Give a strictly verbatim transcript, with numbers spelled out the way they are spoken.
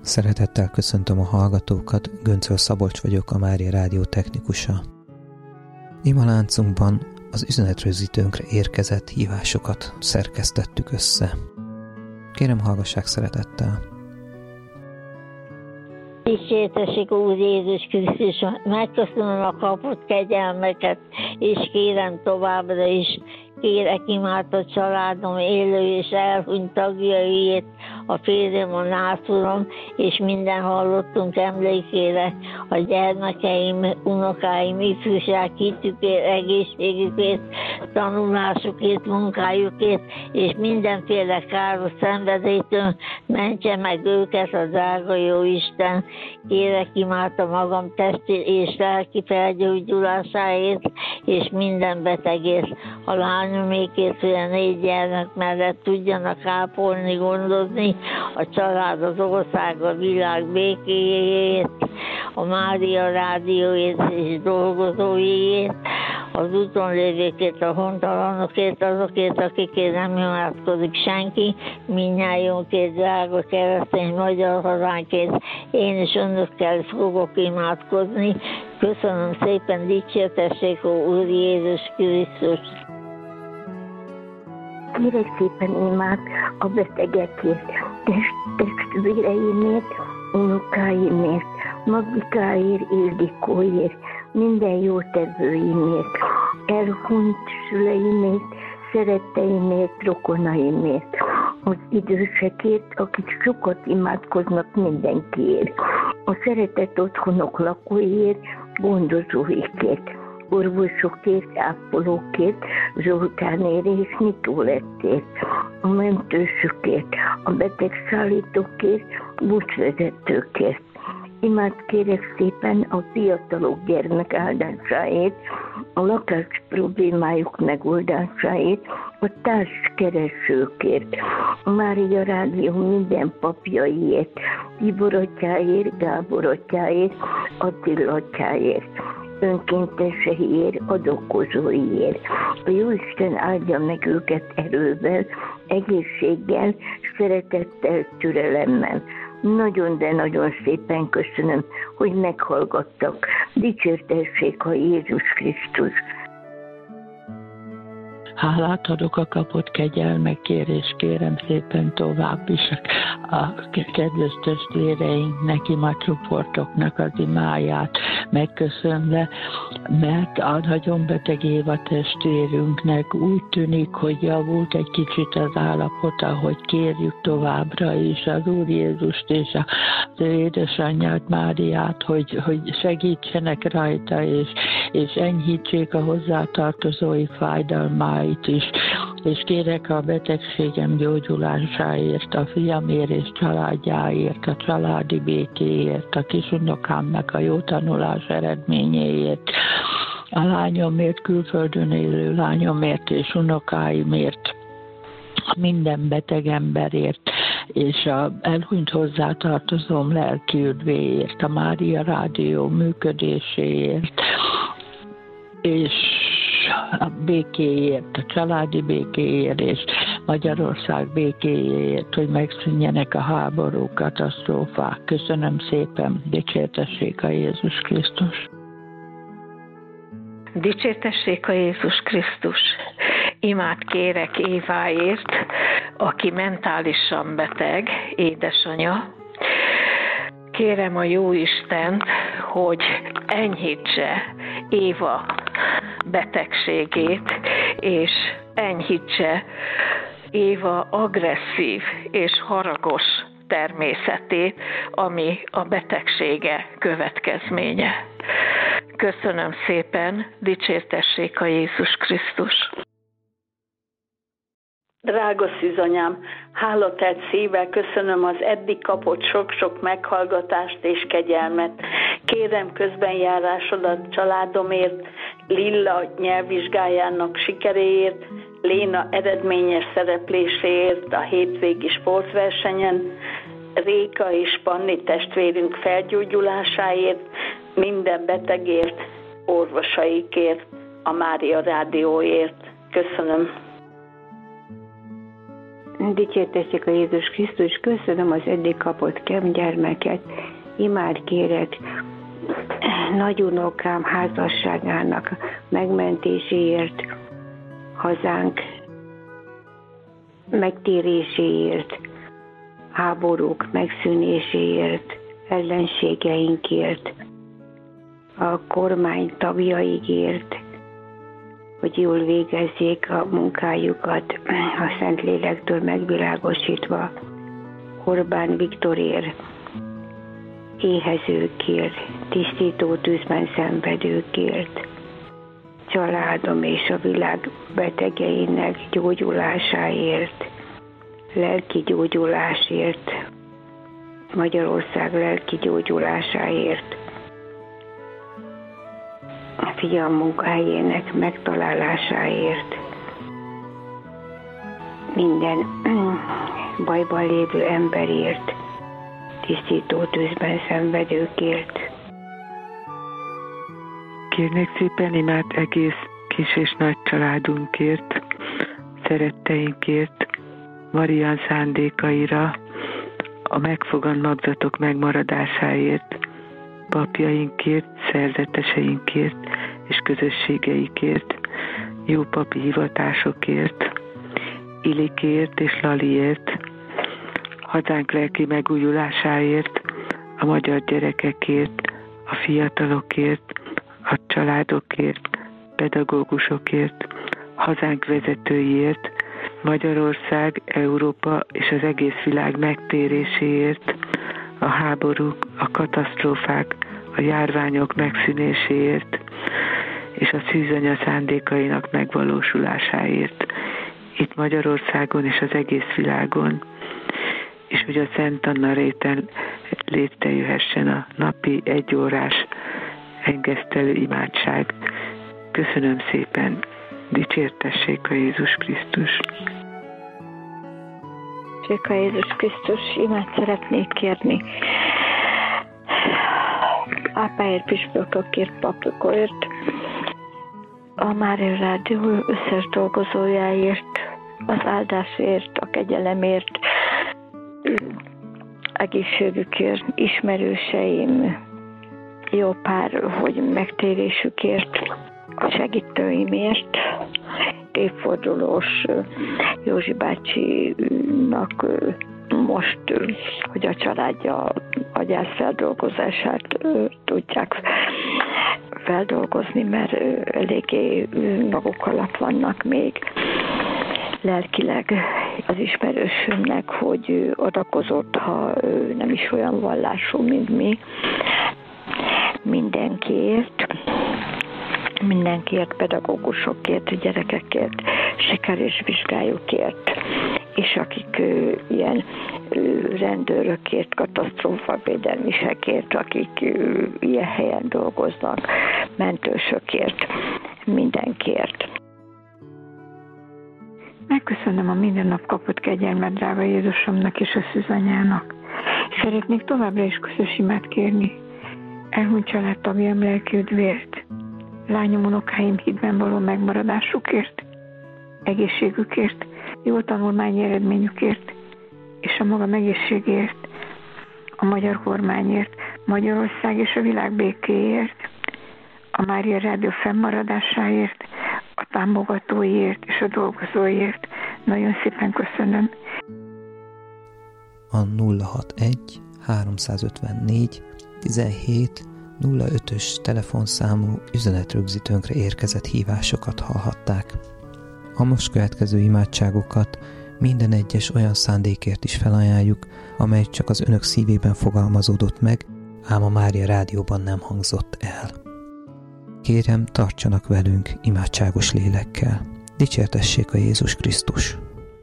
Szeretettel köszöntöm a hallgatókat, Göncöl Szabolcs vagyok, a Mária Rádió technikusa. Imaláncunkban az üzenetrögzítőnkre érkezett hívásokat szerkesztettük össze. Kérem, hallgassák szeretettel. Dicsértessék Úr Jézus Krisztus, megköszönöm a kapott kegyelmeket, és kérem továbbra is, kérek imádott családom élő és elhunyt tagjaiért, a férjem, a nászulom, és minden hallottunk emlékére, a gyermekeim, unokáim, ifjúság hitükért, egészségükért, tanulásukért, munkájukért, és mindenféle káros szenvedélytől mentse meg őket a drága jó Isten. Kérek imádta magam testi és lelki felgyógyulásáért, és minden betegért, a lányomékért, hogy a négy gyermek mellett tudjanak ápolni, gondozni, a család, az ország, a világ békéjéért, a Mária Rádióért és dolgozóiért, az úton lévőkért, a hontalanokért, azokért, akikért nem imádkozik senki, mindnyájunkért, drága keresztény magyar hazánkért, én is önökkel fogok imádkozni. Köszönöm szépen, dicsértessék Úr Jézus Krisztus! Kérek szépen imád a betegekért, testvéreimért, unokáimért, Magdikáért, Ildikóért, minden jó tevőimért, elhunyt szüleimért, szeretteimért, rokonaimért, az idősekért, akik sokat imádkoznak mindenkiért, a szeretett otthonok lakóiért, gondozóikért, orvosokért, ápolókért, Zoltánért és Nikolettért, a mentősökért, a betegszállítókért, buszvezetőkért. Imád kérek szépen a fiatalok gyermekáldásáért, a lakás problémájuk megoldásáért, a társkeresőkért, a Mária Rádió minden papjaiért, Tibor atyáért, Gábor atyáért, Attila atyáért, önkénteseiért, adokozóiért. A Jóisten áldja meg őket erővel, egészséggel, szeretettel, türelemmel. Nagyon, de nagyon szépen köszönöm, hogy meghallgattak. Dicsértessék a Jézus Krisztus! Hálát adok a kapott kegyelmekért, és kérem szépen tovább is a kedves testvéreinknek, imacsoportoknak az imáját megköszönve, mert a nagyon beteg Éva testvérünknek úgy tűnik, hogy javult egy kicsit az állapota, hogy kérjük továbbra is az Úr Jézust és az ő édesanyját, Máriát, hogy, hogy segítsenek rajta, és, és enyhítsék a hozzátartozói fájdalmát is, és kérek a betegségem gyógyulásáért, a fiamért és családjáért, a családi békéért, a kisunokámnak a jó tanulás eredményéért, a lányomért, külföldön élő lányomért és unokáimért, minden beteg emberért, és a elhunyt hozzátartozóm lelki üdvéért, a Mária Rádió működéséért, és a békéért, a családi békéért, és Magyarország békéért, hogy megszűnjenek a háború, katasztrófák. Köszönöm szépen, dicsértessék a Jézus Krisztus! Dicsértessék a Jézus Krisztus! Imát kérek Éváért, aki mentálisan beteg, édesanya. Kérem a jó Istent, hogy enyhítse Éva betegségét, és enyhítse Éva agresszív és haragos természetét, ami a betegsége következménye. Köszönöm szépen, dicsértessék a Jézus Krisztus! Drága szűzanyám, hálatelt szívvel köszönöm az eddig kapott sok-sok meghallgatást és kegyelmet. Kérem közbenjárásodat családomért, Lilla nyelvvizsgájának sikeréért, Léna eredményes szerepléséért a hétvégi sportversenyen, Réka és Panni testvérünk felgyógyulásáért, minden betegért, orvosaikért, a Mária Rádióért. Köszönöm. Dicsértessék a Jézus Krisztus, köszönöm az eddig kapott gyermeket, imád kérek nagyunokám házasságának megmentéséért, hazánk megtéréséért, háborúk megszűnéséért, ellenségeinkért, a kormány tagjaiért, hogy jól végezzék a munkájukat, a Szentlélektől megvilágosítva, Orbán Viktorért, éhezőkért, tisztító tűzben szenvedőkért, családom és a világ betegeinek gyógyulásáért, lelki gyógyulásért, Magyarország lelki gyógyulásáért, a fiam munkahelyének megtalálásáért, minden bajban lévő emberért, tisztító tűzben szenvedőkért. Kérnék szépen imád egész kis és nagy családunkért, szeretteinkért, Marián szándékaira, a megfogant magzatok megmaradásáért, papjainkért, szerzeteseinkért és közösségeikért, jó papi hivatásokért, Ilikért és Laliért, hazánk lelki megújulásáért, a magyar gyerekekért, a fiatalokért, a családokért, pedagógusokért, hazánk vezetőiért, Magyarország, Európa és az egész világ megtéréséért, a háborúk, a katasztrófák, a járványok megszűnéséért, és a szűzanya szándékainak megvalósulásáért, itt Magyarországon és az egész világon, és hogy a Szent Anna réten létrejöhessen a napi egyórás engesztelő imádság. Köszönöm szépen, dicsértessék a Jézus Krisztus. Dicsértessék a Jézus Krisztus, imát szeretnék kérni. Ápáért, püspökökért, papokért, a Mária Rádió összes dolgozójáért, az áldásért, a kegyelemért, egészségükért, ismerőseim, jó pár, hogy megtérésükért, a segítőimért, évfordulós Józsi bácsinak most, hogy a családja a gyászfeldolgozását tudják feldolgozni, mert eléggé maguk alatt vannak még. Lelkileg az ismerősömnek, hogy adakozott, ha nem is olyan vallású, mint mi, mindenkiért, mindenkiért, pedagógusokért, gyerekekért, sikerés vizsgájukért, és akik ö, ilyen ö, rendőrökért, katasztrófavédelmisekért, akik ö, ilyen helyen dolgoznak, mentősökért, mindenkiért. Megköszönöm a minden nap kapott kegyelmet drága Jézusomnak és a szűzanyának. Szeretnék továbbra is közös imát kérni. Elhunyt családtagjam lelki üdvért, lányom, unokáim hitben való megmaradásukért, egészségükért, jó tanulmányi eredményükért, és a magam egészségért, a magyar kormányért, Magyarország és a világ békéért, a Mária Rádió fennmaradásáért, a támogatóiért és a dolgozóiért. Nagyon szépen köszönöm. A nulla hatvanegy háromszázötvennégy tizenhét nulla ötös telefonszámú üzenetrögzítőnkre érkezett hívásokat hallhatták. A most következő imádságokat minden egyes olyan szándékért is felajánljuk, amely csak az önök szívében fogalmazódott meg, ám a Mária Rádióban nem hangzott el. Kérem, tartsanak velünk imádságos lélekkel. Dicsértessék a Jézus Krisztus!